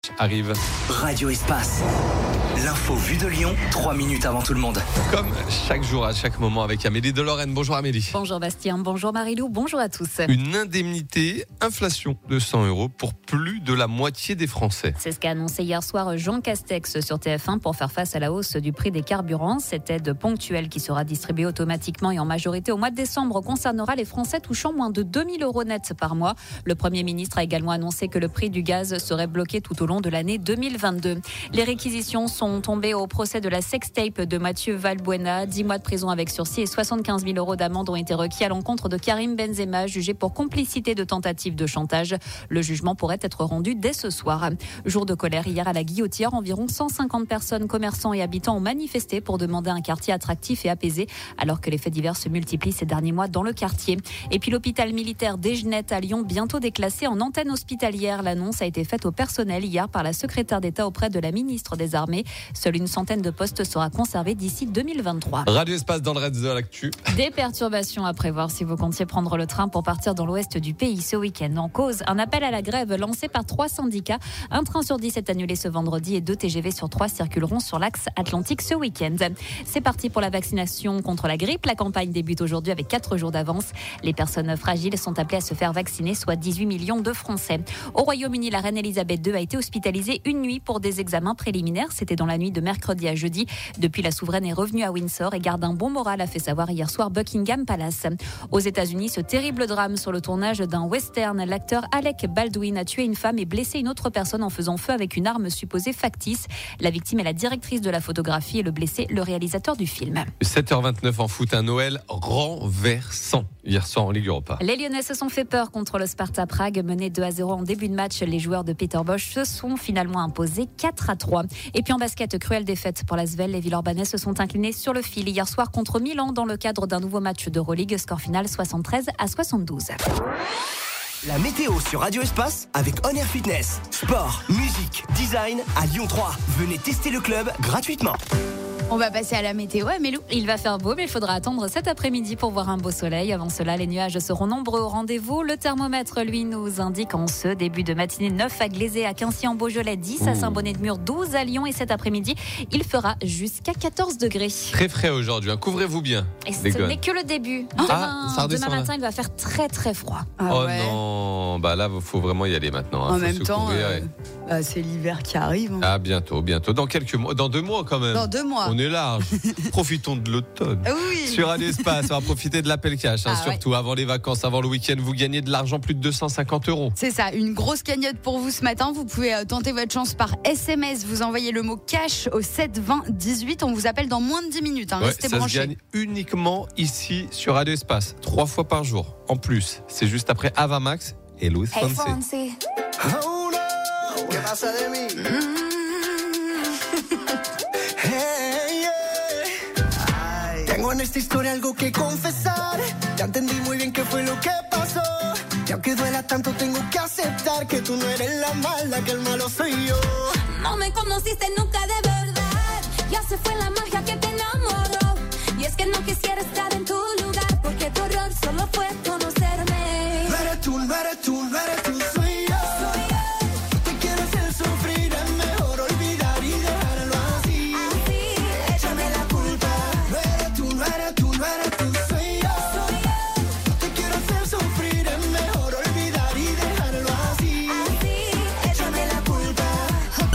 Arrive. Radio Espace. L'info vue de Lyon, 3 minutes avant tout le monde. Comme chaque jour, à chaque moment, avec Amélie de Lorraine. Bonjour Amélie. Bonjour Bastien, bonjour Marilou, bonjour à tous. Une indemnité inflation de 100 € pour plus de la moitié des Français. C'est ce qu'a annoncé hier soir Jean Castex sur TF1 pour faire face à la hausse du prix des carburants. Cette aide ponctuelle qui sera distribuée automatiquement et en majorité au mois de décembre concernera les Français touchant moins de 2 000 € net par mois. Le Premier ministre a également annoncé que le prix du gaz serait bloqué tout au long de l'année 2022. Les réquisitions sont tombées au procès de la sextape de Mathieu Valbuena. 10 mois de prison avec sursis et 75 000 € d'amende ont été requis à l'encontre de Karim Benzema, jugé pour complicité de tentative de chantage. Le jugement pourrait être rendu dès ce soir. Jour de colère hier à la Guillotière, environ 150 personnes, commerçants et habitants ont manifesté pour demander un quartier attractif et apaisé, alors que les faits divers se multiplient ces derniers mois dans le quartier. Et puis l'hôpital militaire d'Egenette à Lyon, bientôt déclassé en antenne hospitalière. L'annonce a été faite au personnel hier par la secrétaire d'État auprès de la ministre des Armées. Seule une centaine de postes sera conservée d'ici 2023. Radio Espace dans le reste de l'actu. Des perturbations à prévoir si vous comptiez prendre le train pour partir dans l'ouest du pays ce week-end. En cause, un appel à la grève lancé par 3 syndicats. Un train sur 10 est annulé ce vendredi et 2 TGV sur 3 circuleront sur l'axe Atlantique ce week-end. C'est parti pour la vaccination contre la grippe. La campagne débute aujourd'hui avec 4 jours d'avance. Les personnes fragiles sont appelées à se faire vacciner, soit 18 millions de Français. Au Royaume-Uni, la reine Elisabeth II a été hospitalisée une nuit pour des examens préliminaires. C'était dans la nuit de mercredi à jeudi. Depuis, la souveraine est revenue à Windsor et garde un bon moral, a fait savoir hier soir Buckingham Palace. Aux États-Unis, ce terrible drame sur le tournage d'un western. L'acteur Alec Baldwin a tué une femme et blessé une autre personne en faisant feu avec une arme supposée factice. La victime est la directrice de la photographie et le blessé, le réalisateur du film. 7h29 en foot, un Noël renversant hier soir en Ligue Europa. Les Lyonnais se sont fait peur contre le Sparta Prague. Menés 2-0 en début de match, les joueurs de Peter Bosz se sont finalement imposés 4-3. Et puis en basket, cruelle défaite pour l'ASVEL. Les Villeurbanais se sont inclinés sur le fil hier soir contre Milan dans le cadre d'un nouveau match d'Euroleague. Score final 73-72. La météo sur Radio Espace avec On Air Fitness. Sport, musique, design à Lyon 3. Venez tester le club gratuitement. On va passer à la météo, Amélou. Il va faire beau, mais il faudra attendre cet après-midi pour voir un beau soleil. Avant cela, les nuages seront nombreux au rendez-vous. Le thermomètre, lui, nous indique en ce début de matinée 9 à Glazé, à Quincy en Beaujolais, 10 à Saint-Bonnet-de-Mur, 12 à Lyon. Et cet après-midi, il fera jusqu'à 14 degrés. Très frais aujourd'hui, couvrez-vous bien. Et ce n'est que le début. Demain matin, il va faire très très froid. Oh non, bah là, il faut vraiment y aller maintenant. En même temps, c'est l'hiver qui arrive. Ah, bientôt. Dans quelques mois, dans 2 mois quand même. Dans 2 mois. On est large. Profitons de l'automne. Oui. Sur Radio Espace, on va profiter de l'appel cash. Surtout avant les vacances, avant le week-end, vous gagnez de l'argent, plus de 250 €. C'est ça, une grosse cagnotte pour vous ce matin. Vous pouvez tenter votre chance par SMS. Vous envoyez le mot cash au 7 20 18. On vous appelle dans moins de 10 minutes. Restez ça branchés. se gagne uniquement ici sur Radio Espace. 3 fois par jour. En plus, c'est juste après Avamax et Luis Fonsi. Oh no, ¿qué pasa de mí? Hey, yeah. Tengo en esta historia algo que confesar. Ya entendí muy bien qué fue lo que pasó. Y aunque duela tanto, tengo que aceptar que tú no eres la mala, que el malo soy yo. No me conociste nunca de verdad. Ya se fue la magia que te enamoró. Y es que no quisiera estar